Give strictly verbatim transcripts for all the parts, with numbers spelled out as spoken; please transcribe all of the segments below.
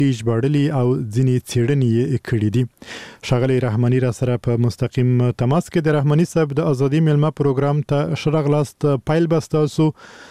ژباړلي او ځینې څېړنې کړې دي. ښاغلی رحماني را سره په مستقیم تماس کې د رحماني صاحب د ازادي میلمه پروګرام ته ښه راغلاست. پیل به ستاسو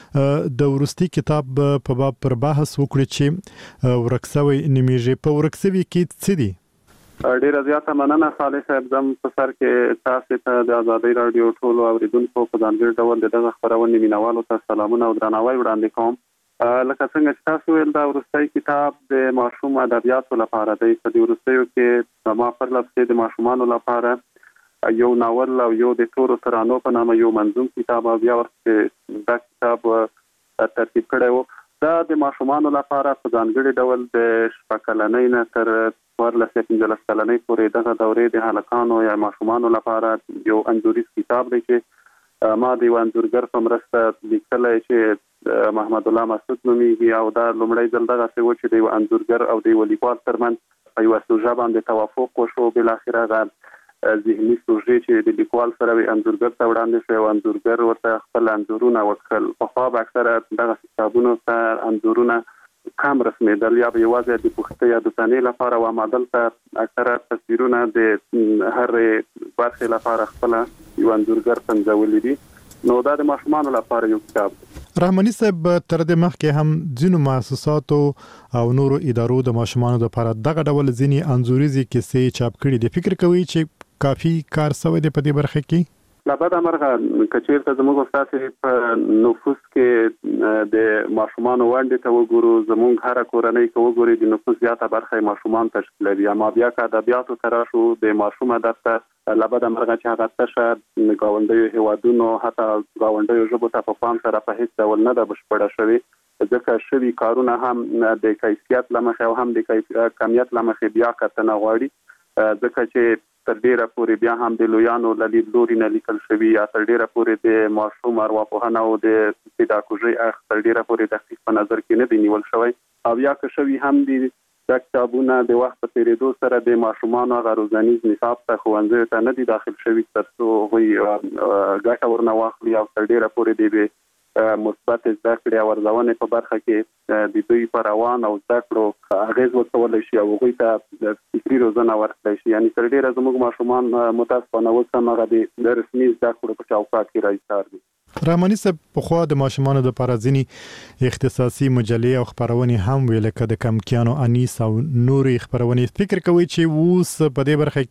د وروستي کتاب په باب پر بحث وکړو چې ورک سوی نومیږي. په ورک سوي کې څه دي؟ ډیره زیاته مننه صالح صاحب. زم په سر کې تاسو ته د ازادي رادیو ټولو اوریدونکو په ځانګړي ډول د دغه خبرونې مینوالو ته سلامونه او درناوی وړاندې کوم. لکه څنګه چې تاسو ویل دا وروستی کتاب د ماشوم ادبیاتو لپاره دی. په دې وروستیو کې ما پر لپاره د ماشومانو لپاره یو ناول او یو د تورو ترانو په نامه یو منظوم کتاب او بیا ورته دا کتاب ترتیب کړی و. دا د ماشومانو لپاره په ځانګړي ډول د شپږ کلنۍ نه تر څوارلس یا پنځلس کلنۍ پورې دغه دورې د هلکانو یا ماشومانو لپاره یو انځوریز کتاب دی چې ما د یو انځورګر په مرسته لیکلی چې محمد الله مسعود نومیږي او دا لومړی ځل دغسې و چې د یو انځورګر او د یو لیکوال ترمنځ په یوه سوژه باندې توافق وشو. بالاخره هغه ذهني سوژې چې د لیکوال سره وي انځورګر ته وړاندې شوی او انځورګر ورته خپل انځورونه وکړل. پخوا به اکثره دغسې کتابونو ته انځورونه کم رسمېدل یا به یوازې د پوښتنې یا د تنې لپاره و، اما دلته اکثره تصویرونه د هرې برخې لپاره خپله یو انځورګر پنځولي دي. نو دا د ماشومانو لپاره یو کتاب دی. رحماني صاحب تر دې مخکې هم ځینو مؤسساتو او نورو ادارو د ماشومانو لپاره دغه ډول ځینې انځوریزې کیسې چاپ کړي دي. فکر کوئ چې کافي کار شوی دی په دې برخه کې؟ لا بده مرغه که چېرته زموږ ستاسې په نفوس کې د ماشومانو ونډې ته وګورو، زموږ هره کورنۍ که وګوري د نفوس زیاته برخه یې ماشومان تشکیلوي. اما بیا که ادبیاتو ته راشو د ماشوم ادب ته لا بده مرغه چې هغه تشه ګاونډیو هیوادونو حتی ګاونډیو ژبو ته په پام سره په هېڅ ډول نه ده بشپړه شوې، ځکه شوي کارونه هم د کیفیت له مخې او هم د کمیت له مخې بیا کتنه غواړي، ځکه چې تر ډیره پورې بیا هم د لویانو له لیدلوري نه لیکل شوي یا تر ډیره پورې د ماشوم ارواپوهنه او د پیداګوژۍ اړخ تر ډیره پورې دقیق په نظر کې نه دی نیول شوی. او یا که شوي هم دي دا کتابونه د وخت په تېرېدو سره د ماشومانو هغه روزنیز نصاب ته ښوونځیو ته نه دي داخل شوي تر څو هغوی ګټه ورنه واخلي او تر ډیره پورې د مثبت زده کړې او ارزونې په برخه کې د دوی په روان او زده کړو اغېز وکولی شي او هغوی ته فکري روزنه ورکړی شي. یعنې تر ډېره زموږ ماشومان متاسفانه اوس هم هغه د رسمي زده کړو په چوکاټ کې راایستار دي. رحماني صاحب پخوا د ماشومانو لپاره ځینې اختصاصي مجلې او خپرونې هم وي لکه د کمکیانو انیس او نورې خپرونې. فکر کوئ چې اوس په دې برخه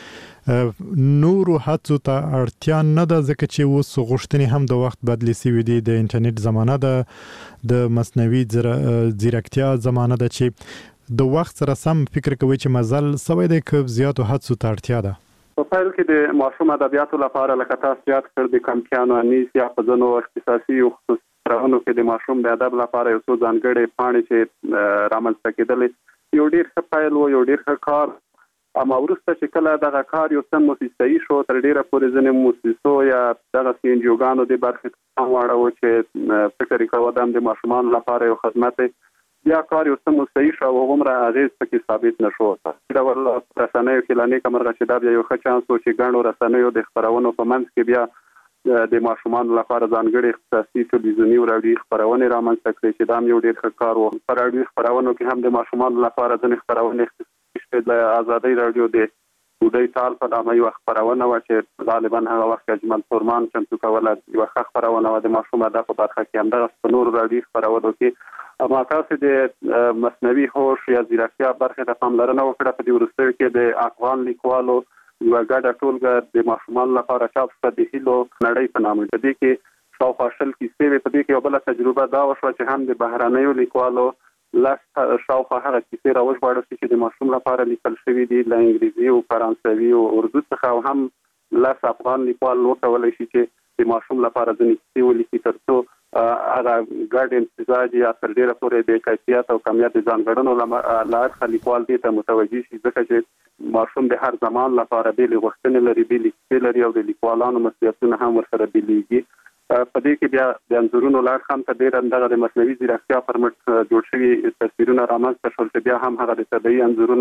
کې نورو هڅو ته اړتیا نه ده ځکه چې اوس غوښتنې هم د وخت بدلې شوي دي، د انټرنیټ زمانه ده، د مصنوعي ځیرکتیا زمانه ده، چې د وخت سره سم فکر کوئ چې مزل شوی دی که زیاتو هڅو ته اړتیا ده؟ په پیل کې د ماشوم ادبیاتو لپاره لکه تاسو یاد کړ د کمکیانو انیس یا په ځینو اختصاصي او خصوصي خپرونو کې د ماشوم د ادب لپاره یو څو ځانګړې پاڼې چې رامنځته کېدلې یو ډېر ښه پیل و، یو ډېر ښه کار. اما وروسته چې کله دغه کار یو څه موسسایي شو تر ډېره پورې ځینې موسسو یا دغسې انجیوګانو د برخې ته هم واړوه چې فکر یې کوه دا هم د ماشومانو لپاره یو خدمت دی، بیا کار یو څه موسسایي شو او هغومره اغېز پکې ثابت نه شو. په ډول رسنیو کې لا نیکه مرغه چې دا بیا یو ښه چانس و چې ګڼو رسنیو د خپرونو په منځ کې بیا د ماشومانو لپاره ځانګړې اختصاصي تلویزیوني او راډیوي خپرونې رامنځته کړې چې دا هم یو ډېر ښه کار و. په راډیوي خپرونو کې هم د ماشومانو لپاره ځینې خپرونې اختصاصي شوې. د ازادۍ راډیو د بوډۍ ټال په نامه یوه خپرونه وه چې غالبا هغه وخت اجمل فرمان چمتو کوله، یوه ښه خپرونه وه د ماشوم ادب په برخه کې. همدغسې په نورو راډیوي خپرونو کې اما تاسو د مصنوعي هوش یا ځیرکتیا برخې ته پاملرنه وکړه. په دې وروستیو کې د افغان لیکوالو یوه ګډه ټولګه د ماشومانو لپاره چاپ شوه د هیلو نړۍ په نامه. په دې کې شاوخوا شل کیسې وې. په دې کې یوه بله تجربه دا وشوه چې هم د بهرنیو لیکوالو لس شاوخوا هغه کیسې راوژباړل شي چې د ماشوم لپاره لیکل شوي دي له انګریزي او فرانسوي او اردو څخه، او هم لس افغان لیکوال وکولی شي چې د ماشوم لپاره ځینې کیسې ولیکي تر څو هغه ګډ امتزاج یا تر ډېره پورې د کیفیت او کمیت د ځانګړنو له اړخه لیکوال دې ته متوجه شي، ځکه چې ماشوم د هر زمان لپاره بېلې غوښتنې لري، بېلې کیسې لري او د لیکوالانو مسؤلیتونه هم ورسره بېلېږي. په دې کې بیا د انځورونو له اړخه هم ته ډېره دغه د مصنوعي ځیرکتیا پر مټ جوړ شوي تصویرونه رامنځته شول چې بیا هم هغه د طبیعي انځورونو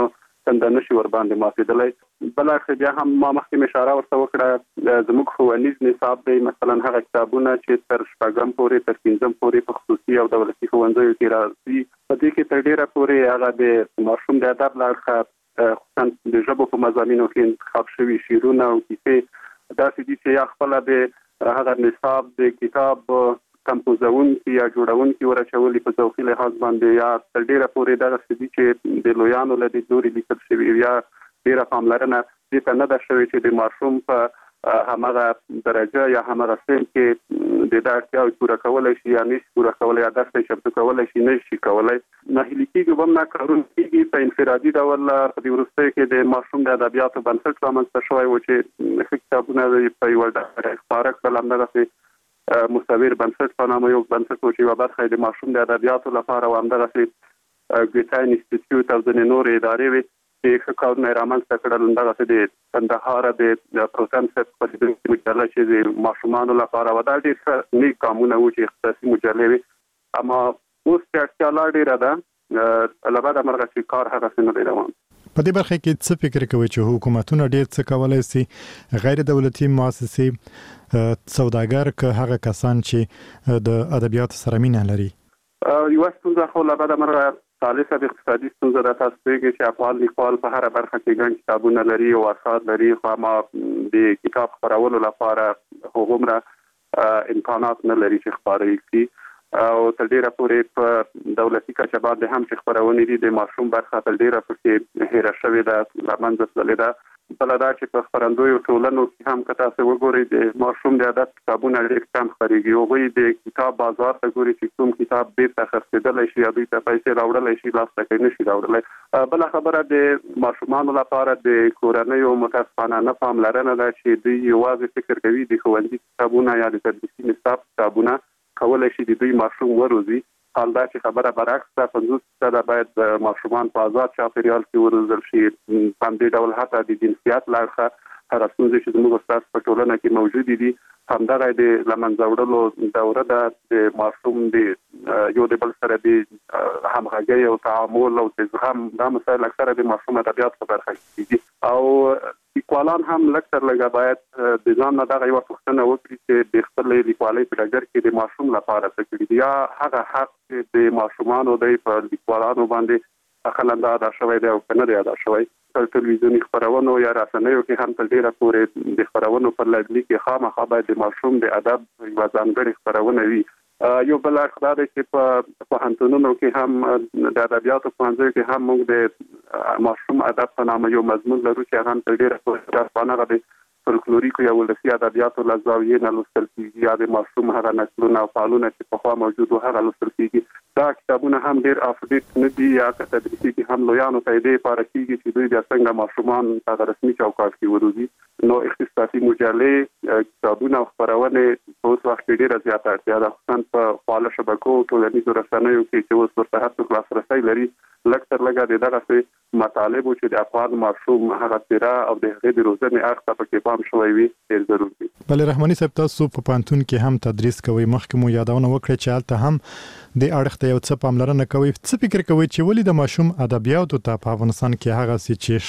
څنګه نشي ور باندې ماتېدلی. بل اړخ بیا هم ما مخکې اشاره ورته وکړه زموږ ښوونیز نصاب دی مثلا هغه کتابونه چې تر شپږم پورې تر پنځم پورې په خصوصي او دولتي ښوونځیو کې راځي په دې کې تر ډیره پورې هغه د ماشوم د ادب له اړخه خصوصا د ژبو په مضامینو کې انتخاب شوي شعرونه او کیسې داسې دي چې یا خپله د هغه نصاب د کتاب کمپوزونکي یا جوړونکي ورچولي په ذوقي لحاظ باندې یا تر ډیره پورې دغه دي چې د لویانو له دې لوري لیکل شوي یا ډیره پاملرنه دې ته نه ده شوې چې د ماشوم په همغه درجه یا همغه سن کې د اړتیاوو پوره کولای شي یا نشي پوره کولای یا درس یې چمتو کولای شي نشي کولای. ناهیلي کېږي به هم نه کارونه کېږي په انفرادي ډول په دې وروستیو کې د ماشوم د ادبیاتو بنسټ رامنځته شوی و چې ښه کتابونه په یوه ډول خپاره کړل همدغسې مستویر بنسټ په نامه یو بنسټ و چې یوه برخه د ماشوم د ادبیاتو لپاره او همدغسې ګیتا انسټیټیوټ او ځینې نورې ادارې وې چې ښه کارونه یې رامنځته کړل. همدغسې د کندهار د پروتم صاحب خپرېدونکې مجله چې د ماشومانو لپاره وه دا ډېر ښه نیک ګامونه وو چې اختصاصي مجلې وې. اما اوس چې اړتیا لا ډېره ده له بده مرغه چې کار هغسې نه دی روان. په دې برخه کې څه فکر کوي چې حکومتونه ډېر څه کولای شي غیر دولتي مؤسسې سوداګر که هغه کسان چې د ادبیاتو سره مینه لري؟ یوه ستونزه خو له بده مرغه خالصه د اقتصادي ستونزه ده. تاسو پوهېږئ چې افغان لیکوال په هره برخه کې ګڼ کتابونه لري او اثار لري خو اما د کتاب خپرولو لپاره هغومره امکانات نه لري چې خپاره یې کړي او تر ډیره پورې په دولتي کچه باندې هم چې خپرونې دي د ماشوم برخه تر ډیره پکې هېره شوې ده له منځه تللې ده. بله دا چې په خپرندویو ټولنو کې هم که تاسو وګورئ د ماشوم د ادب کتابونه ډېر کم خپرېږي. هغوی د کتاب بازار ته ګوري چې کوم کتاب بیرته خرڅېدلی شي یا دوی ته پیسې راوړلی شي لاس ته کوي نه شي راوړلی. بله خبره د ماشومانو لپاره د کورنیو متاسفانه نه پاملرنه ده چې دوی یوازې فکر کوي د ښوونځي کتابونه یا د تدریسي نصاب کتابونه کولی شي د دوی ماشوم وروزي. حال دا چې خبره برعکس ده پنځوس فیصده باید ماشومان په آزاد چاپیریال کې وروزل شي. په همدې ډول حتی د جنسیت له اړخه هغه ستونزې چې زموږ ستاسو په ټولنه کې موجودې دي همدغه د له منځه وړلو دوره ده. د ماشوم د یو د بل سره د همغږۍ او تعامل او د زغم دا مسایل اکثره د ماشوم ادبیات په برخه کې کېږي او لیکوالان هم لږ تر لږه باید د ځان نه دغه یوه پوښتنه وکړي چې د خپلې لیکوالۍ په ډګر کې د ماشوم لپاره څه کړي دي یا هغه حق چې د ماشومانو دی په لیکوالانو باندې اخلاً ادا شوی دی او که نه دی ادا شوی. په ټلویزیوني خپرونو یا رسنیو کې هم تر ډېره پورې د خپرونو په لړلي کې خامخا باید د ماشوم د ادب یوه ځانګړې خپرونه وي. یو بل اړخ دا دی چې په پوهنتونونو کې هم د ادبیاتو پوهنځیو کې هم موږ د ماشوم ادب په نامه یو مضمون لرو چې هغه هم تر ډېره پورې هغه د فولکلوریکو یا ولسي ادبیاتو له زاویې نه لوستل کېږي یا د ماشوم هغه نسلونه او فعلونه چې پخوا موجود وو هغه لوستل کېږي. دا کتابونه هم ډېر اپډیټ نه دي یا که تدریسي کې هم لویانو ته یې دې پاره کېږي چې دوی بیا څنګه ماشومان هغه رسمي چوکاټ کې وروزي. نو اختصاصي مجلې کتابونه او خپرونې په اوس وخت کې ډېره زیاته اړتیا ده خصوصا په خواله شبکو ټولنیزو رسنیو کې چې اوس ورته هر څوک لاسرسی لري. لږ تر لږه د دغسې مطالبو چې د افغان ماشوم هغه څېره او د هغې د روزنې اړخ ته پکې پام شوی وي ډېر ضرور دي. بله رحماني صاحب تاسو په پوهنتون کې هم تدریس کوئ مخکې مو یادونه وکړه چې هلته هم د اړخ ته یو څه پاملرنه کوئ. څه فکر کوئ چې ولې د ماشوم ادبیاتو ته په افغانستان کې هغسې چې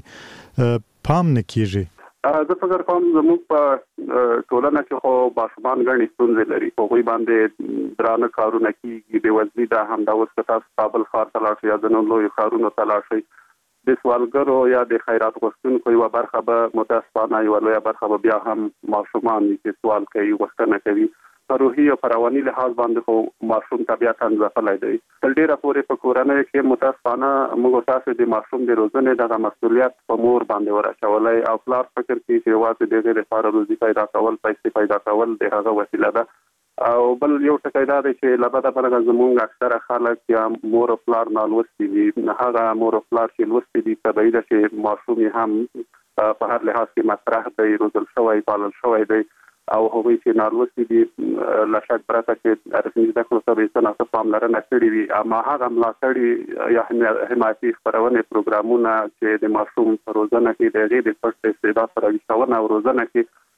ښایي پام نه کېږي؟ زه فکر کوم زموږ په ټولنه کې خو ماشومان ګڼې ستونزې لري. په هغوی باندې درانه کارونه کېږي بېوزلي ده. همدا اوس که تاسو کابل ښار ته لاړ شئ یا ځینو لویو ښارونو ته لاړ شئ د سوالګرو یا د خیرات غوښتونکو یوه برخه به متاسفانه یوه لویه برخه به بیا هم ماشومان وي چې سوال کوي غوښتنه کوي. په روحي او په رواني لحاظ باندې خو ماشوم طبیعتا ځپلی دی. تر ډېره پورې په کورنیو کې متاسفانه موږ تاسو د ماشوم د روزنې دغه مسؤلیت په مور باندې ور اچولی او پلار فکر کوي چې یوازې د هغې لپاره روزي پیدا کول پیسې پیدا کول د هغه وسیله ده. او بل یو ټکی دا دی چې له بده مرغه زموږ اکثره خلک یا مور او پلار نالوستي دي. هغه مور او پلار چې لوستي دي طبیعي ده چې ماشوم یې هم په هر لحاظ کې مطرح دی روزل شوی پالل شوی دی او هغوی چې نالوستي دي له شک پرته چې رسمي زده کړو ته به یې څه ناڅه پاملرنه کړې وي اما هغه ملاتړي یا حمایتي خپرونې پروګرامونه چې د ماشوم په روزنه کې د هغې د پټ استعداد سره ویښونه او روزنه کې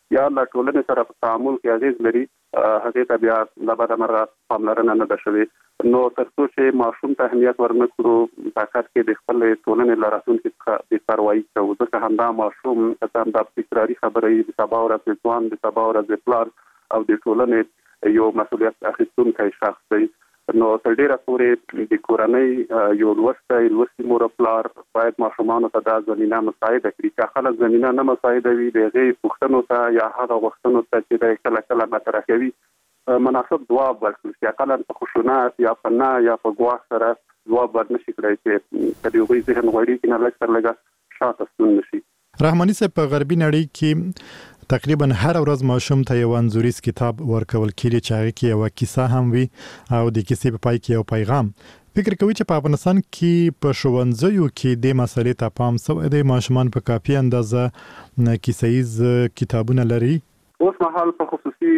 یا له ټولنې سره په تعامل کې اغیز لري هغه ته بیا د بده مرغه پاملرنه نه ده شوې. نو تر څو چې ماشوم ته اهمیت ورنکړو طاقت کې د خپل ټولنې له راتلونکي څخه بې پروايي کوو، ځکه همدا ماشوم همدا تکراري خبره یې د سبا ورځې ځوان، د سبا ورځې پلار او د ټولنې یو مسؤلیت اخیستونکی شخص دی. نو تر ډیره پورې د کورنۍ یو لوستی لوستي مور پلار باید ماشومانو ته دا زمینه مساعده کړي چې خلک زمینه نه مساعده وي د هغې پوښتنو ته یا هغه غوښتنو ته چې دی کله کله مطرح کوي مناسب ځواب ورکړي، چې اقلا په خشونت یا په نه یا په ګواښ سره ځواب ورنشي کړی چې که د هغوی ذهن غواړي چې نه لږ تر لږه شاته ستون نشي. رحماني صاحب، په غربي نړۍ کې تقریبا هر ورځ ماشوم ته یو انځوریز کتاب ورکول کېږي چې هغه کې یو کیسه هم وي او د کیسې په پای کې یو پیغام. فکر کوي چې په افغانستان کې په ښوونځیو کې د مسلې ته پام شوی دی؟ ماشومان په کافي اندازه کیسه‌ییز کتابونه لري؟ اوس مهال په خصوصي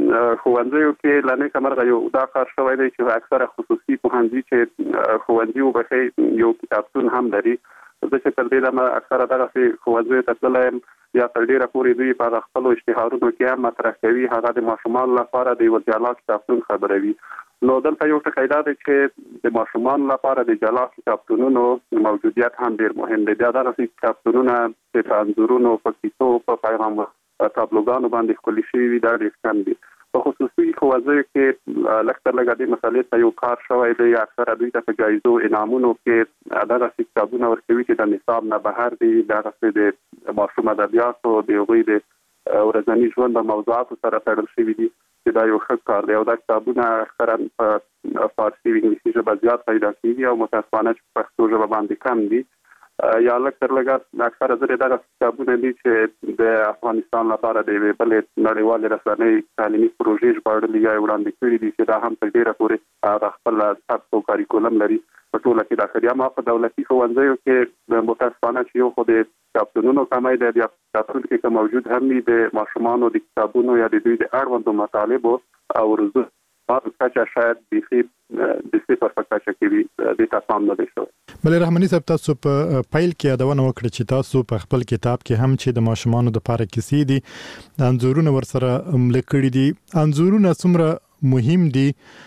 ښوونځیو کې لنې کمرغه یو دا کار شوی دی چې اکثره خصوصي پوهنځي چې ښوونځي وبښي یو کتابتون هم لري. زه چې تر دې دمه اکثره دغسې ښوونځیو ته تللی یم یا تر ډیره پورې دوی په خپلو اشتهارونو کې هم مطرح کوي هغه د ماشومانو لپاره د یو جلا کتابتون خبروي. نو دلته یو ټکی دا دی چې د ماشومانو لپاره د جلا کتابتونونو موجودیت هم ډیر مهم دی. بیا دغسې کتابتونونه چې په انځورونو، په کیسو، په پیغام تابلوګانو باندې ښکلي شوي وي دا ډېر کم دي. په خصوصي ښوونځیو کې لږ تر لږه دې مسلې ته یو کار شوی دی. اکثره دوی ته په جایزو انعامونو کې دغسې کتابونه ورکوي چې د نصاب نه بهر دي، دغسې د ماشوم ادبیاتو د هغوی د ورځني ژوند د موضوعاتو سره تړل شوي دي چې دا یو ښه کار دی. او دا کتابونه اکثرا په فارسي او انګلیسي ژبه زیات پیدا کېږي او متاسفانه چې په پښتو ژبه باندې کم دي. یا لږ تر لږه اکثره ځلې دغه کتابونه دي چې د افغانستان لپاره د یوې بلې نړیوالې رسنۍ تعلیمي پروژې ژباړلي یا وړاندې کړي دي چې دا هم تر ډیره پورې هغه خپل سبک او کاریکولم لري په ټوله کې داخلي. اما په دولتي ښوونځیو کې متاسفانه چې یو خو د کتابتونونو کمی دی، بیا کتابتون کې که موجود هم وي د ماشومانو د کتابونو یا د دوی د اړوندو مطالبو او رزو کچه شاید بیخي د صفر په کچه کې وي، دې ته پام نه دی شوی. بلې رحماني صاحب، تاسو په پیل کې یادونه وکړه چې تاسو په خپل کتاب کې هم چې د ماشومانو دپاره کیسې دي، انځورونه ورسره مله کړي دي. انځورونه څومره مهم دي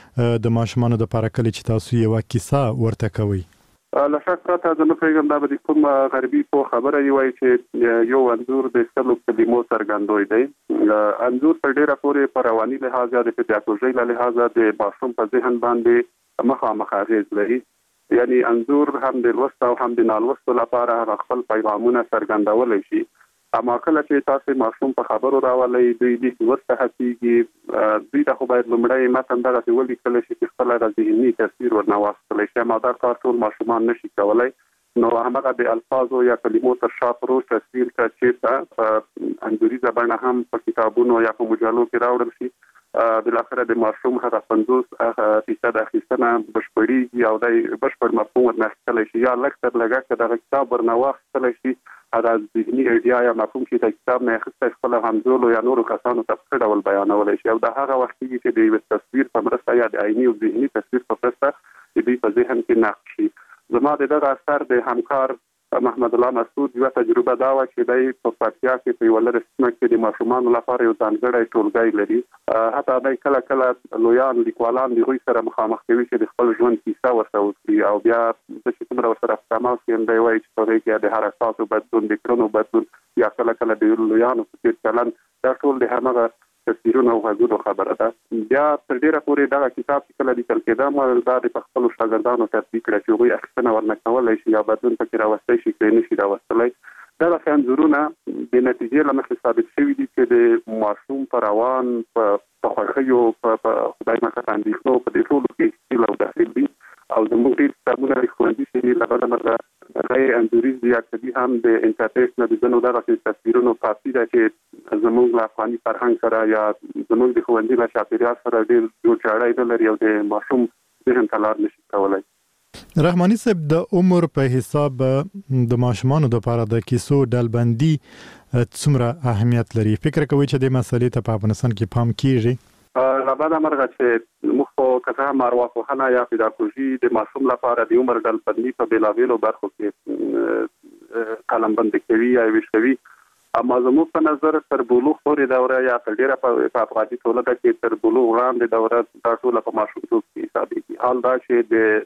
د ماشومانو دپاره کله چې تاسو یوه کیسه ورته کوئ؟ له شک پرته زه نه پوهېږم دا به د کوم غربي پوه خبره یې وایي چې یو انځور د سلو کلمو څرګندوی دی. انځور په ډیره پورې په رواني لحاظ یا د پیداګوژۍ له لحاظه د ماشوم په ذهن باندې مخامخ اغېز لري. یعنی انځور هم د لوست او هم د نالوستو لپاره هغه خپل پیغامونه څرګندولی شي. اما کله چې تاسو ماشوم په خبرو راولئ، دوی لیک ورته هڅېږي، دوی ته خو باید لومړی متن دغسې ولیکلی شي چې خپله د ذهني تصویر ورنه واخیستلی شي. اما دا کار ټول ماشومان نشي کولی. نو همغه د الفاظو یا کلمو تر شا پروت تصویر ته چېرته په انځوریزه بڼه هم په کتابونو یا په مجلو کې راوړل شي، بالاخره د ماشوم هغه پنځوس فیصد اخیستنه بشپړېږي او دی بشپړ مفهوم ورنه اخیستلی شي. یا لږ تر لږه که دغه کتاب ورنه واخیستلی شي، هغه ذهني ایډیا یا مفهوم چې د کتاب نه اخیستی خپله همزولو یا نورو کسانو ته په ښه ډول بیانولی شي. او د هغه وخت کېږي چې د یوه تصویر په مرسته یا د عیني او ذهني تصویر په مرسته د دوی په ذهن کې نقش شي. زما د دغه اثر د همکار محمد الله مسعود یوه تجربه دا وه چې دی په پکتیا کې په یوه لرې سیمه کې د ماشومانو لپاره یو ځانګړی ټولګی لري. حتی دی کله کله لویان لیکوالان د هغوی سره مخامخ کوي چې د خپل ژوند کیسه ورته وکړي. او بیا زه چې څومره ورسره په تماس یم دی وایي چې په هغې کې د حرکاتو بدلون، د کړنو بدلون یا کله کله د لویانو په څېر چلند، دا ټول د همغه تصویرونو او غږونو خبره ده. بیا تر ډیره پورې دغه کتاب چې کله لیکل کېده دا د په خپلو شاګردانو تطبیق کړه چې هغوی اخیستنه ورنه کولی شي یا بدلون پکې راوستی شي که یې نه شي راوستلی. دغسې انځورونه د نتیجې له مخې ثابت شوي دي چې د ماشوم په روان، په خوښیو، په خدای مکه په اندېښنو، په دې ټولو کې ښکیل او داخل دي. او زموږ ډېر کتابونه د ښوونځي چې دي له بده مرغه غیر انځوریز دي یا کدي هم د انټرنیټ نه د ځینو دغسې تصویرونو کافي ده چې زموږ له افغاني فرهنګ سره یا زموږ د ښوونځي له چاپېریال سره ډېر جوړجاړی نه لري او د ماشوم ذهن ته لار نشي کولی. رحماني صاحب، د عمر په حساب د ماشومانو دپاره د کیسو ډلبندي څومره اهمیت لري؟ فکر کوئ چې دې مسلې ته په افغانستان کې پام کېږي؟ له بده مرغه چې موږ خو که څه هم ارواپوهنه یا پیداګوژي د ماشوم لپاره د عمر ډلبندي په بېلابېلو برخو کې قلمبندي کوي یا یې ویشوي، اما زموږ په نظر تر بلوغ پورې دوره یا تر ډیره په افغاني ټولنه کې تر بلوغ وړاندې دوره دا ټول په ماشومتوب کې حسابېږي. حال دا چې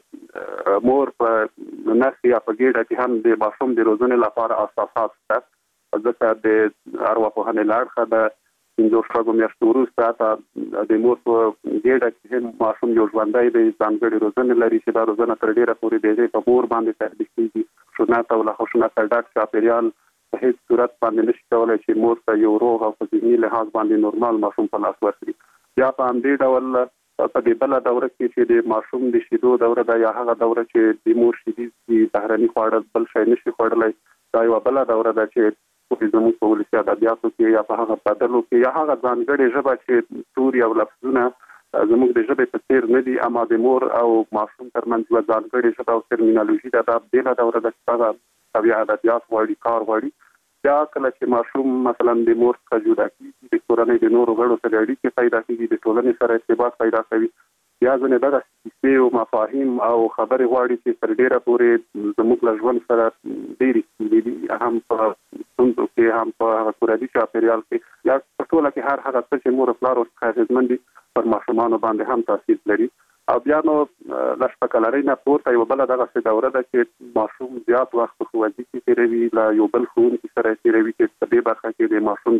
د مور په نس یا په ګېډه کې هم د ماشوم د روزنې لپاره اساسات شته، ځکه د ارواپوهنې له اړخه د پنځو شپږو میاشتو وروسته د مور په ګېډه کې هم ماشوم یو ژوندی دی، ځانګړې روزنې لري چې دا روزنه تر ډیره پورې د هغې په مور باندې تطبیق کېږي. خشونت او له خشونت ډک چاپېریال په هیڅ صورت باندې نشي کولی چې مور ته یو روغ او په ذهني لحاظ باندې نورمال ماشوم په لاس ورکړي. یا په همدې ډول په دې بله دوره کې چې د ماشوم د شیدو دوره ده یا هغه دوره چې د مور شیدې دي، بهرني خواړه بل شی نشي خوړلی، دا یوه بله دوره ده چې زموږ په ولسي ادبیاتو کې یا په هغه بدلو کې یا هغه ځانګړې ژبه چې توري او لفظونه زموږ د ژبې په څیر نه دي، اما د مور او ماشوم ترمنځ یوه ځانګړې ژبه او ترمینالوژي ده، دا بېله دوره ده چې هغه بیا ادبیات غواړي، کار غواړي. بیا کله چې ماشوم مثلا د مور څخه جدا کېږي، د کورنۍ د نورو غړو سره اړیکې پیدا کېږي، د ټولنې سره ارتباط پیدا کوي، بیا ځینې دغه کیسې او مفاهیم او خبرې غواړي چې تر ډېره پورې زموږ له ژوند سره ډېرې ستونزې دي، هم په ستونزو کې هم په هغه کورني چاپېریال کې یا په ټوله کې هر هغه څه چې مور او پلار ورڅخه اغېزمن دي پر ماشومانو باندې هم تاثیر لري. او بیا نو له شپږ نه پورته یوه بله دغسې دوره ده چې ماشوم زیات وخت په ښوونځي کې تېروي، له یو بل ښوونکي سره یې تېروي چې په دې برخه کې د ماشوم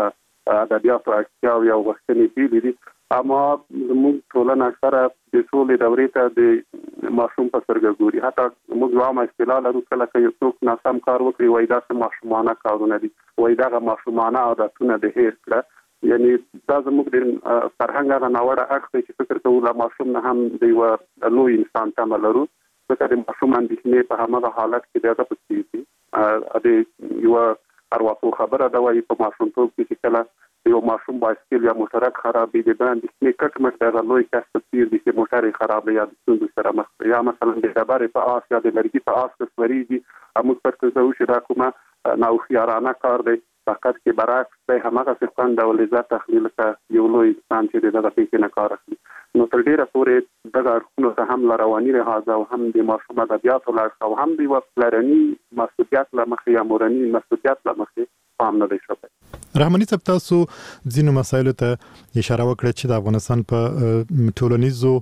د ادبیاتو اړتیاوې او غوښتنې بېلې دي. اما زموږ ټولنه اکثره د ټولې دورې ته د ماشوم په سترګه ګوري. حتی موږ یوه عامه اصطلاح لرو، کله که یو څوک ناسم کار وکړي وایي دا څه ماشومانه کارونه دي، وایي دغه ماشومانه عادتونه د هېر کړه. یعنی دا زموږ د فرهنګ هغه ناوړه اړخ دی چې فکر کوو له ماشوم نه هم د یوه لوی انسان تمه لرو، ځکه د ماشوم اندېښنې په همغه حالت کې د هغه په څېر دي. د یوه ارواپوه خبره ده، وایي په ماشومتوب کې چې کله یو ماشوم بایسکل یا موټرک خرابېږي، د ده اندېښنې کټ مټ د هغه لوی کس په څېر دي چې موټر یې خراب یا د ستونزو سره مخ دی، یا مثلا د ډبرې په آس یا د لرګي په آس که سورېږي، موږ فکر کوو چې دا کومه ناهوښیارانه کار دی، فقط کې برعکس دی همغسې خوند او لذت اخلي لکه یو لوی انسان چې د دغه پېښې نه کار اخلي. نو تر ډېره پورې دغه اړخونو ته هم له رواني لحاظه او هم د ماشوم ادبیاتو له اړخه او هم د یوه پلرني مسؤلیت له مخې یا مورني مسؤلیت له مخې پام نه دی شوی. رحماني صاحب، تاسو ځینو مسایلو ته اشاره وکړه چې د افغانستان په ټولنیزو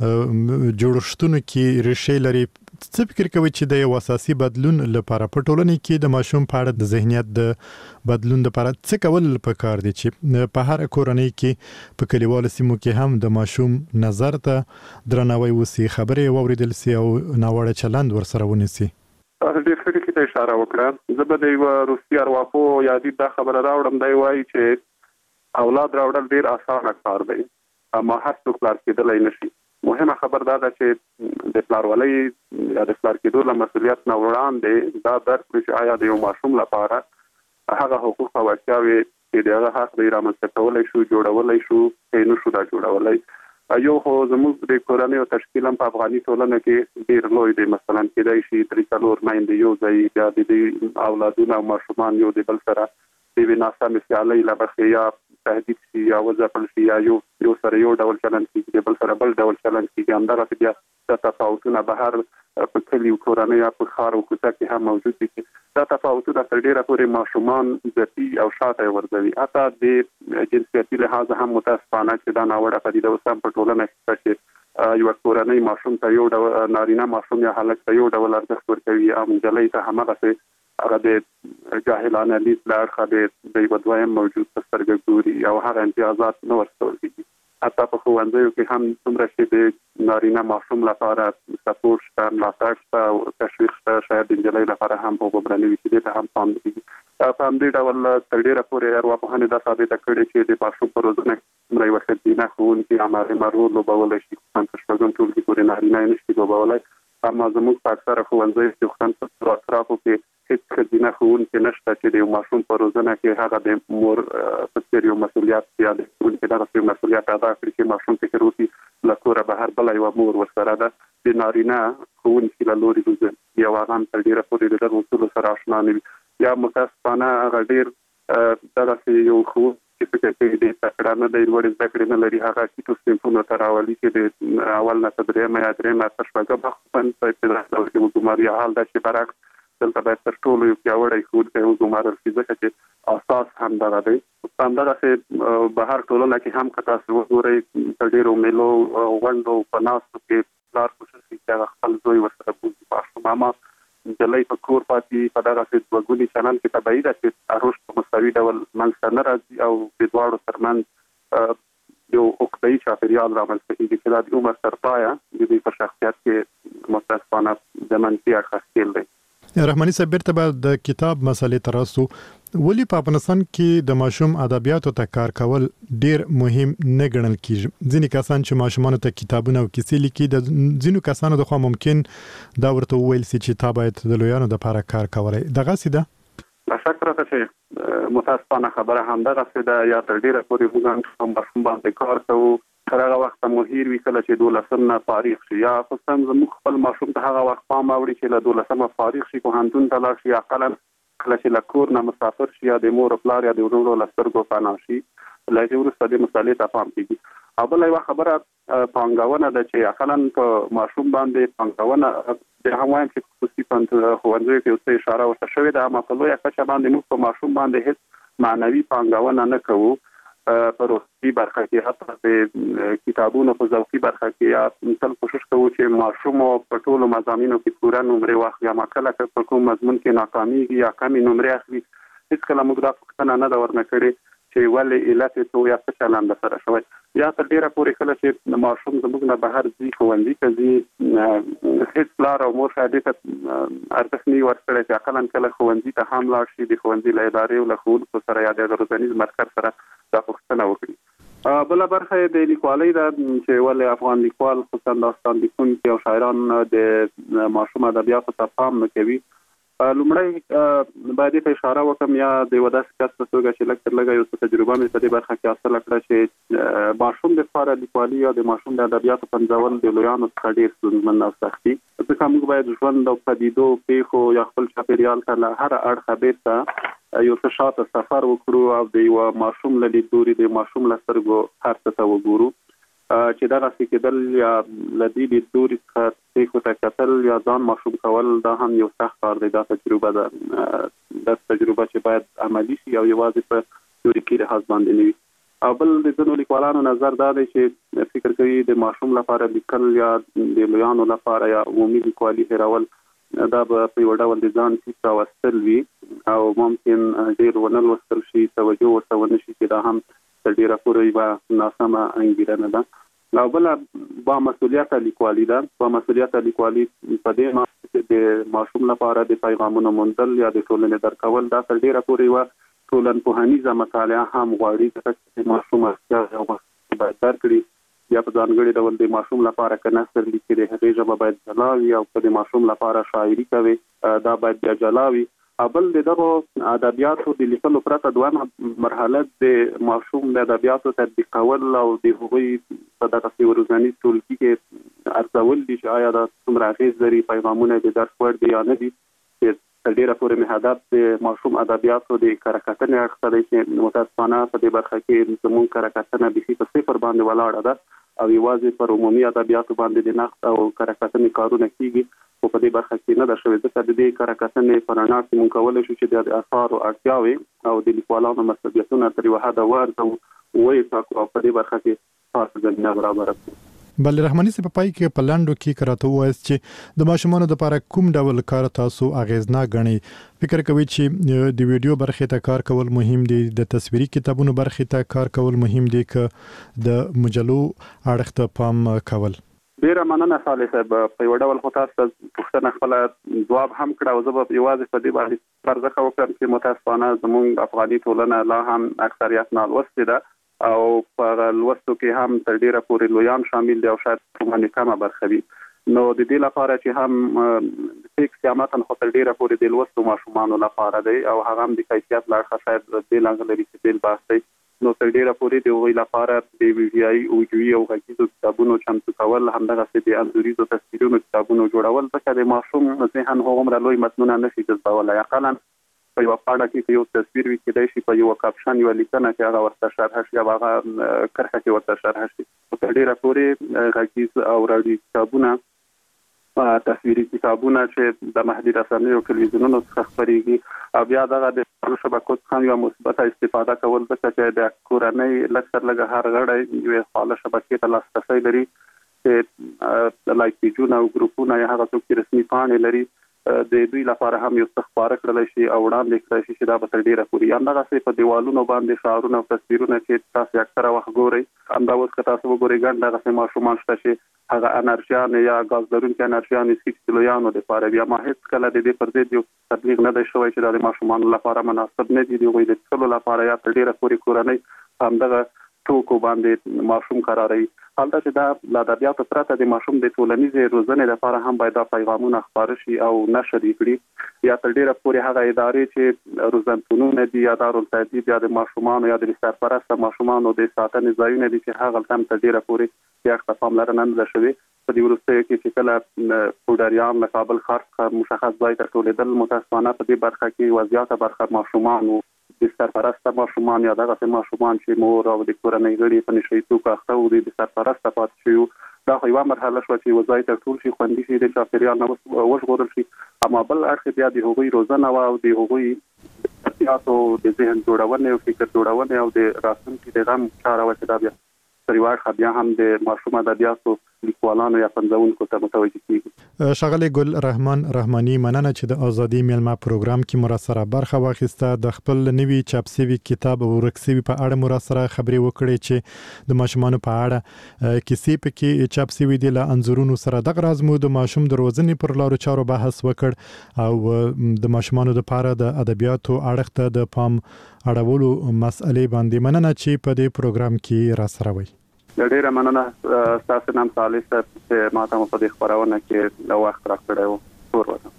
جوړښتونو کې ریښې لري. څه فکر کوئ چې د یو اساسي بدلون لپاره په ټولنه کې د ماشوم په اړه د ذهنیت د بدلون لپاره څه کول پکار دي چې په هر کورنۍ کې په کلیوالو سیمو کې هم د ماشوم نظر ته درناوی وسی، خبرې واوریدل سي او ناوړه چلند ورسره ونیسي؟ تاسو ډېر ښه ټکي ته اشاره وکړه. زه به د یوه روسي ارواپوه یادید دا خبره راوړم، دی وایي چې اولاد راوړل ډېر اسانه کار دی، اما هر څوک پلار کېدلی نشي. مهمه خبر دا ده چې د پلارولۍ یا د پلار کېدو له مسؤلیت نه وړاندې دا درک کړو چې آیا د یو ماشوم لپاره هغه حقوق او اړتیاوې چې د هغه حق دی رامنځته کولی شو، جوړولی شو، که یې نه شو دا جوړولی. یو خو زموږ د کورنیو تشکیل هم په افغاني ټولنه کې ډېر لوی دی، مثلا کېدای شي درې څلور میندې یو ځای، بیا د دې اولادونه او ماشومان یو د بل سره د یوې ناسمې سیالۍ له مخې یا تهدید شي یا وځپل شي یا یو یو سره یو ډول چلند کېږي، د بل سره بل ډول چلند کېږي. همدغسې بیا دا تفاوتونه بهر په کلیو کورنۍ یا په ښار او کوڅه کې هم موجود دي. دا تفاوتونه تر ډېره پورې ماشومان ځپي او شاته یې ورځوي. حتی د جنسیتي لحاظه هم متاسفانه چې دا ناوړه پدیده اوس هم په ټولنه کې شته چې یوه کورنۍ ماشوم ته یو ډول نارینه ماشوم یا هلک ته یو ډول ارزښت ورکوي او نجلۍ ته همغسې هغه د جاهلانه لید له اړخه د یوه دویم موجود په سترګه ګوري او هغه امتیازات نه ورکول کېږي. حتی په ښوونځیو کې هم څومره چې د نارینه ماشوم لپاره سپورټ شته، ملاتړ شته او تشویق شته، شاید د نجلۍ لپاره هم هغومره نه وي چې دې ته هم پام کېږي. په همدې ډول تر ډېره پورې ارواپوهنې دا ثابته کړې چې د ماشوم په روزنه کې څومره یوه ښځینه ښوونکې هماغومره رول لوبولی شي، خصوصا په شپږم ټولګي پورې نارینه یې نه شي لوبولی. اما زموږ په اکثره ښوونځیو کې خصوصا په اطرافو کې هیڅ ښځینه ښوونکې نشته چې د یو ماشوم په روزنه کې هغه د مور په څېر یو مسؤلیت یا د ښوونکي دغسې یو مسؤلیت ادا کړي چې ماشوم فکر وکړي له کوره بهر بله یوه مور ورسره ده. د نارینه ښوونکي له لورې روزل یا هغه هم تر ډېره پورې د دغو اصولو سره اشنا نه وي. یا متاسفانه هغه ډېر دغسې یو ښوونکی چې فکر کوي ډېر تکړه نه دی، لوړې زده کړې نه لري، هغه ټیټو صنفونو ته راولي چې د اول نه تر درېیمه یا درېیمه تر شپږمه خصوصا په ابتدایي دور کې ګماري. حال دا چې برعکس دلته باید تر ټولو یو پیاوړی ښوونکی وګمارل شي ځکه چې اساس همدغه دی. همدغسې بهر ټولنه کې هم که تاسو وګورئ په ډېرو میلو غونډو په ناستو کې پلار کوشش کوي چې هغه خپل زوی ورسره بوځي. ماشوم اما نجلۍ په کور پاتې په دغسې دوه ګوني چلند کې طبیعي ده چې رشد په مساوي ډول منځته نه راځي او د دواړو ترمنځ یو عقده‌ایي چاپېریال رامنځته کېږي چې دا د عمر تر پایه د دوی په شخصیت کې متاسفانه د منفي اړخ ښکېل دی. رحماني صاحب بیرته به د کتاب مسلې ته راسو. ولې په افغانستان کې د ماشوم ادبیاتو ته کار کول ډیر مهم نه ګڼل کیږي؟ ځینې کسان چې ماشومانو ته کتابونه او کیسې لیکي د ځینو کسانو د خوا ممکن دا ورته وویل سي چې تا باید د لویانو لپاره کار کولای. دغه سیده شک راته چې متاسفانه خبره همدغسې ده. یا تر ډیره پورې موږ هم ماشوم باندې کار کوو تر هغه وخته مو هیر وي کله چې دولسم نه فارغ شي، یا خصوصا زموږ خپل ماشوم ته هغه وخت پام اوړي چې له دولسمه فارغ شي، پوهنتون ته لاړ شي، اقلا کله چې له کور نه مسافر شي یا د مور پلار یا د ورونو له سترګو پناه شي، له هغې وروسته دې مسألې ته پام کېږي. او بله یوه خبره پانګونه ده چې اقلا په ماشوم باندې پانګونه د هم وایم چې خصوصي ښوونځیو کې یو څه اشاره ورته شوې ده، اما په لویه کچه باندې موږ په ماشوم باندې هېڅ معنوي پانګونه نه کوو. په روحي برخه کې حتی د کتابونو په ذوقي برخه کې یا تل کوشش کوو چې ماشوم په ټولو مضامینو کې پوره نمرې واخلي، اما کله که په کوم مضمون کې ناکامیږي یا کمې نمرې اخلي هېڅکله موږ دا پوښتنه نه ده ورنه کړې چې ولې علت یې څه یا څه چلند سره شوی. یا تر ډېره پورې کله چې ماشوم زموږ نه بهر ځي ښوونځي ته ځي هېڅ پلار او مور شاید دې ته ارزښت نه وي ورکړی چې اقلا کله ښوونځي ته هم لاړ شي، د ښوونځي له ادارې او له ښوونکو سره یا د روزنیز مرکز سره دا پوښتنه وکړي. بله برخه یې د لیکوالۍ ده چې ولې افغان لیکوال خصوصا داستان لیکونکي او شاعران د ماشوم ادبیاتو ته پام نه کوي. لومړی باید ته اشاره وکړم یا د یوه داسې کس په توګه چې لږ تر لږه یو څه تجربه مې په دې برخه کې حاصله کړه چې ماشوم دپاره لیکوالي یا د ماشوم د ادبیاتو پنځول د لویانو څخه ډېر ستونزمن او سخت دي، ځکه موږ باید ژوند او پدیدو پیښو یا خپل چاپېریال ته له هره اړخه بېرته یو څه شاته سفر وکړو او د یوه ماشوم له لیدلوري د ماشوم له سترګو هر څه ته وګورو چې دغسې کېدل یا له دې لیدلوري څخه پیښو ته کتل یا ځان ماشوم کول دا هم یو سخت کار دی. دا تجربه ده دا تجربه چې باید عملي شي او یوازې په تیوریکي لحاظ باندې نه وي. او بل د ځینو لیکوالانو نظر دا دی چې فکر کوي د ماشوم لپاره لیکل یا د لویانو لپاره یا عمومي لیکوالي هېرول دا به په یو ډول د ځان سیس راوستل وي او ممکن ډېر ونه لوستل شي، توجه ورته ونه شي چې دا هم تر ډېره پورې یوه ناسمه انګېرنه ده. او بله با مسؤلیته لیکوالي ده. با مسؤلیته لیکوالي په دې معنی چې د ماشوم لپاره د پیغامونو موندل یا د ټولنې درکول دا تر ډېره پورې یوه ټولنپوهنیزه مطالعه هم غواړي، ځکه چې ماشوم اړتیا او باید درکړي یا په ځانګړي ډول د ماشوم لپاره که نثر لیکي د هغې ژبه باید جلا وي او که د ماشوم لپاره شاعري کوي دا باید بیا جلا وي. بل د دغو ادبیاتو د لیکلو پرته دویمه مرحله د ماشوم د ادبیاتو تطبیق کول او د هغوی په دغسې روزنیز ټولګي کې ارزول دي چې آیا دا څومره اغېز لري، پیغامونه د درس وړ دي یا نه دي. چې تر ډېره پورې مې هدف د ماشوم ادبیاتو د کره کتنې اړخ ته دی چې متاسفانه په دې برخه کې زموږ کره کتنه بیخي په صفر باندې ولاړه ده او یوازې پر عمومي ادبیاتو باندې د نقد او کره کتنې کارونه کېږي، خو په دې برخه کې نه ده شوې. ځکه د دې کره کتنې په رڼا کې موږ کولی شو چې د اثارو اړتیاوې او د لیکوالانو مسؤلیتونه تر یوه حده وارزو ویې ټاکو او په دې برخه کې خاصه زمینه برابره کړو. بل رحماني صاحب په پای کې په لاندو کې کراته وایست چې د ماشومانو لپاره کوم ډول کار تاسو اغیزناک ګڼئ؟ فکر کوي چې د ویډیو برخې ته کار کول مهم دي، د تصویري کتابونو برخې ته کار کول مهم دي، که د مجلو اړخ ته پام کول؟ ډېره مننه صالح صاحب. په یوه ډول خو تاسو ته پوښتنه خپله ځواب هم کړه او زه به یوازې په دې باندې پرځخه وکړم چې متاسفانه زموږ افغاني ټولنه لا هم اکثریت نالوستې ده او په لوستو کې هم تر ډېره پورې لویان شامل دي او شاید باندې کمه برخه وي. نو د دې لپاره چې هم فکس یا متن خو تر ډېره پورې د لوستو ماشومانو لپاره دی او هغه هم د کیفیت له اړخه شاید بېل انګ لري چې بېل بحث دی. نو تر ډېره پورې د هغوی لپاره د ویډیایي اوډیوي او غږیزو کتابونو چمتو کول، همدغسې د انځوریزو تصویرونو کتابونو جوړول، ځکه د ماشوم ذهن هغومره لوی متنونه نشي جذبولی. اقلا په یوه پاڼه کې یو تصویر وي، کیدای شي په یوه کاپشن یوه لیکنه کې هغه ورته شرحه شي او هغه کرښه کې ورته شرحه شي. تر ډېره پورې غږیز او راډیو کتابونه تصویري کتابونه چې د محدود رسنیو تلویزیونونو څخه خپرېږي او بیا دغه د شبکو څخه یو مثبته استفاده کول ځکه چې د کورنۍ لکثر لږه هر غړی یو خاله شبکې ته لاسرسی لري چې لایک پیجونه او ګروپونه یا هغه څوک چې رسمي پاڼې لري د دوی لپاره هم یو څه خبره کړل شي او وړاندې کړل شي چې دا به تر ډیره پورې همدغه څه په دیوالونو باندې شعارونه او تصویرونه چې تاسو اکثره وخت ګورئ همدا اوس که تاسو وګورئ ګڼ دغسې ماشومان شته چې هغه انرژیان یا ګاز لرونکي انرژیان چې لویانو دپاره بیا ما هېڅ کله د دې پر ضد یو تبلیغ نه دی شوی چې دا د ماشومانو لپاره مناسب نه دي د هغوی د څښلو لپاره یا تر ډیره پورې کورنۍ همدغه ټوکو باندې ماشوم قراروي. هلته چې دا له ادبیاتو پرته د ماشوم د ټولنیزې روزنې لپاره هم باید دا پیغامونه خپاره شي او نشر یې کړي یا تر ډیره پورې هغه ادارې چې روزنتونونه دي یا دارالتهذیب یا د ماشومانو یا د سرپرسته ماشومانو د ساتنې ځایونه دي چې هغه هم تر ډیره پورې یا ښه پاملرنه نه ده شوې. په دې وروستیو کې چې کله پوډریان له کابل ښار څخه مشخص ځای ته ټولېدل متاسفانه په دې برخه کې یوه زیاته برخه ماشومانو د سرپرسته ماشومان یا دغسې ماشومان چې مور او د کورنۍ غړي په نشه یي توکو اخته وو د سرپرسته پاتې شوي دا خو یوه مرحله شوه چې یوه ځای ته ټول شي خوندي شي د چاپېریال نه وژغورل شي اما بل اړخ بیا د هغوی روزنه وه او د هغوی احتیاطو د ذهن جوړونې او فکر جوړونې او د راتلونکي د غم چاره وه چې دا بیا تر یوه اړخه بیا هم د ماشوم ادبیاتو لیکوالانو یا پنځونکو ته متوجه کیږي. ښاغلی ګل رحمان رحماني مننه چې د ازادي میلمه پروګرام کې مو راسره برخه واخیسته د خپل نوي چاپ شوي کتاب ورک شوي په اړه مو راسره خبرې وکړې چې د ماشومانو په اړه کیسې پکې چاپ شوي دي له انځورونو سره. دغه راز مو د ماشوم د روزنې پر لارو چارو بحث وکړ او د ماشومانو لپاره د ادبیاتو اړخ ته د پام اړولو مسئلې باندې مننه چې په دې پروګرام کې راسره وئ. ډیره مننه ستاسو نام صالح صاحب چې ما ته په دې خپرونه کې د وخت راکړی و. تور وطن.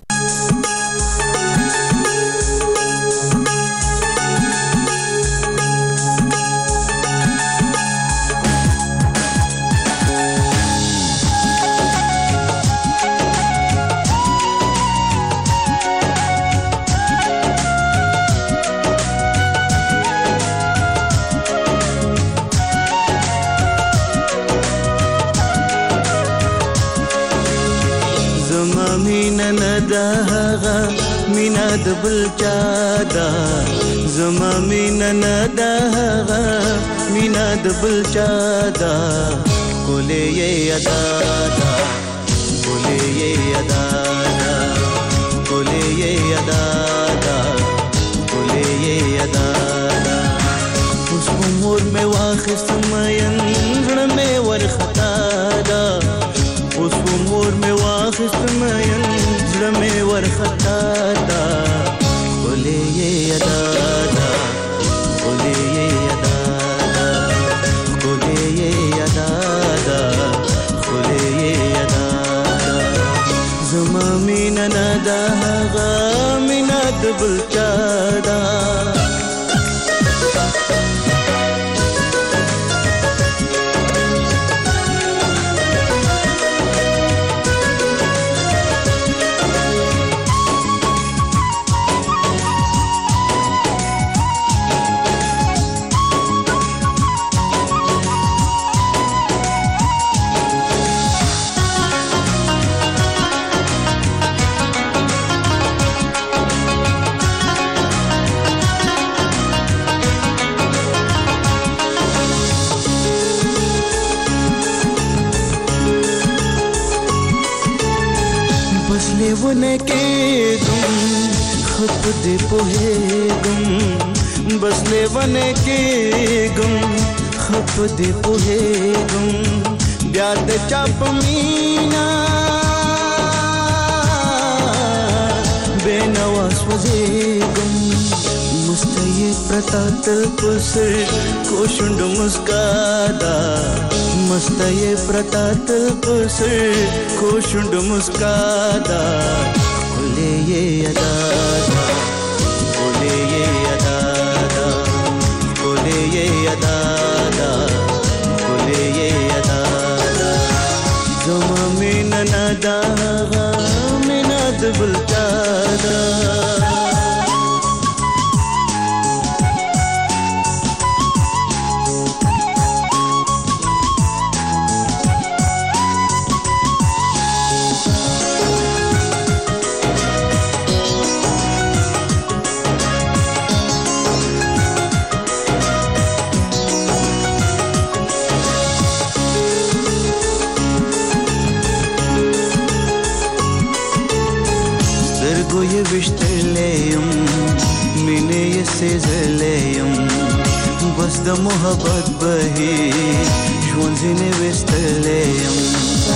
دهغه مینا د بل چا دا زما مینا نه دهغه مینا د بل چا دا کولې یې ادا دا کولې یې ادا دا کولې یې ادا دا کولې یې ادا دا اوس عمر مې واخست مېن غړ مې ورختا دا اوس عمر مې واخست مېن زلمي ورخطا دا کولې یې ادا دا کولې یې ادا دا کولې یې ادا دا کولې یې ادا دا زما مینا نه دا هغه مینا د بل چا دا लेवने के गुम खप दे पोहे गुम बस लेवने के गुम खप दे पोहे गुम ब्याद चाप मीना बेनवास वजे गुम मुस्तये प्रतात पुसर कोशुंड मुस्कादा मस्तये प्रतात पुसर कोशुंड मुस्कादा कोले ये अदा दा कोले ये अदा दा कोले ये अदा दा कोले ये अदा दा जमा में नदा में नद बुलचादा سترګو یې وشتلې یم مینې یې سېزلې یم بس د محبت بهیر ژوند ځینې وستلې یم